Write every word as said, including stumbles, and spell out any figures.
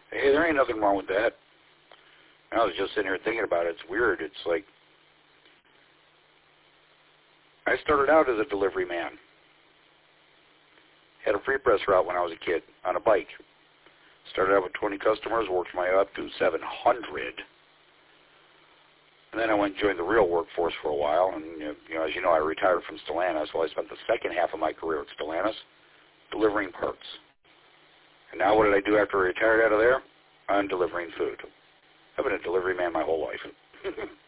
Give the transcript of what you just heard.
Hey, there ain't nothing wrong with that. And I was just sitting here thinking about it. It's weird. It's like I started out as a delivery man. Had a free press route when I was a kid on a bike. Started out with twenty customers, worked my way up to seven hundred. And then I went and joined the real workforce for a while. And, you know, as you know, I retired from Stellantis. Well, I spent the second half of my career at Stellantis delivering parts. And now what did I do after I retired out of there? I'm delivering food. I've been a delivery man my whole life.